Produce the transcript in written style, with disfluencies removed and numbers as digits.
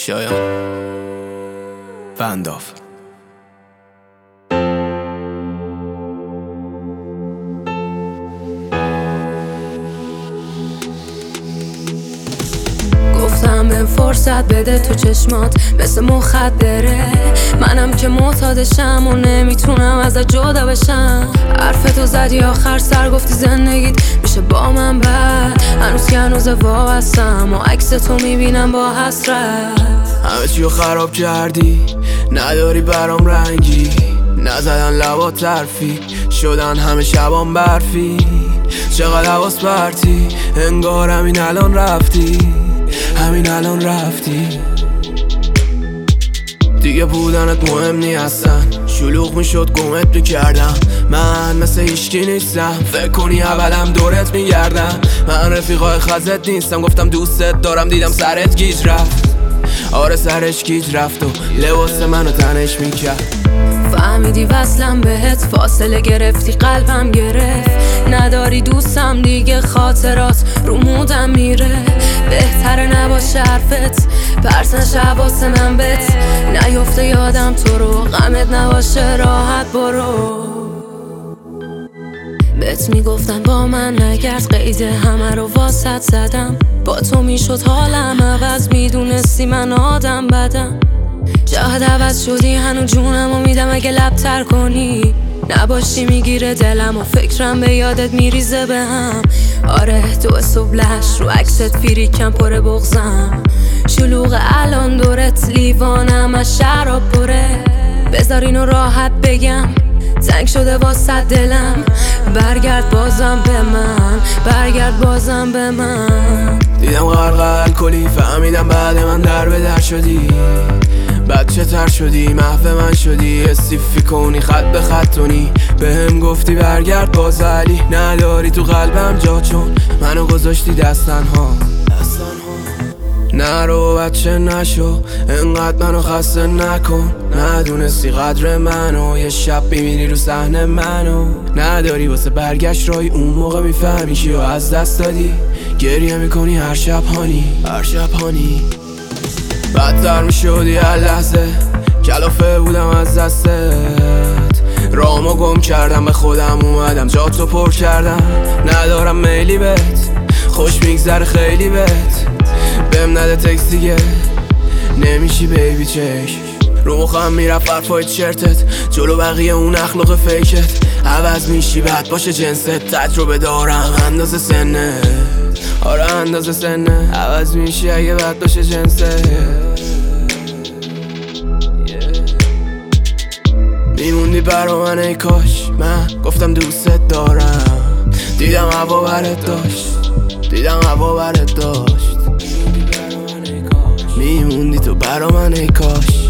شایان فنداف. گفتم به فرصت بده تو چشمات مثل مخدره، منم که معتادشم و نمیتونم ازت جدا بشم. حرفتو زدی آخر سر گفتی زندگیت میشه با من بد، هنوز که هنوز وابستم و عکس تو میبینم با حسرت. همه چیو خراب کردی، نداری برام رنگی، نزدن لبات طرفی، شدن همه شبام برفی. چقدر حواس پرتی، انگار همین الان رفتی، همین الان رفتی. دیگه بودنت مهم نی اصلا، شلوغ میشد گمت میکردم. من مثل هیچکی نیستم، فکر کنی اولم دورت میگردم. من رفیقای خزت نیستم، گفتم دوستت دارم دیدم سرت گیج رفت. آره سرش گیج رفت و لباس منو تنش میکرد. فهمیدی وصلم بهت، فاصله گرفتی قلبم گرفت. نداری دوستم دیگه، خاطرات رو مودم میره. بهتره نباشه حرفت، پرسنش حواس من بهت نیفته یادم تو رو. غمت نباشه راحت برو. بهت میگفتن با من نگرد، قید همه رو واسط زدم. با تو میشد حالم عوض، میدونستی من آدم بدم. جهت عوض شدی هنو جونم و میدم اگه لبتر کنی. نباشی میگیره دلم و فکرم به یادت میریزه به هم. آره تو صبلش رو عکست فیریکم پره بغزم. شلوغ الان دورت لیوانم از شراب پره. بذار اینو راحت بگم، تنگ شده واسه دلم. برگرد بازم به من، برگرد بازم به من. دیدم غرق الکلی، فهمیدم بعد من در به در شدی. بچه تر شدی، محو من شدی، استیفی کنی خط به خطونی. بهم گفتی برگرد باز علی، نداری تو قلبم جا چون منو گذاشتی دستنها. نرو بچه نشو، انقدر منو خسته نکن. ندونستی قدر منو، یه شب میبینی رو صحنه منو. نداری واسه برگشت رای، اون موقع میفهمی کیو از دست دادی. گریه میکنی هر شب هانی، هر شب هانی. بدتر میشدی هر لحظه، کلافه بودم از دستت. رامو گم کردم، به خودم اومدم جاتو پر کردم. ندارم میلی بهت، خوش میگذره خیلی بهت. بهم نده تکس دیگه، نمیشی بیبی چش. رو مخم میرفت حرفای چرتت، جلو بقیه اون اخلاق فیکت. عوض میشی بد باشه جنست، تجربه دارم اندازه سنه. آره اندازه سنه، عوض میشی اگه بد باشه جنست. میموندی برا من ای کاش، من گفتم دوستت دارم. دیدم هوا برت داشت، دیدم هوا برت داشت. میموندی تو برا من ای کاش.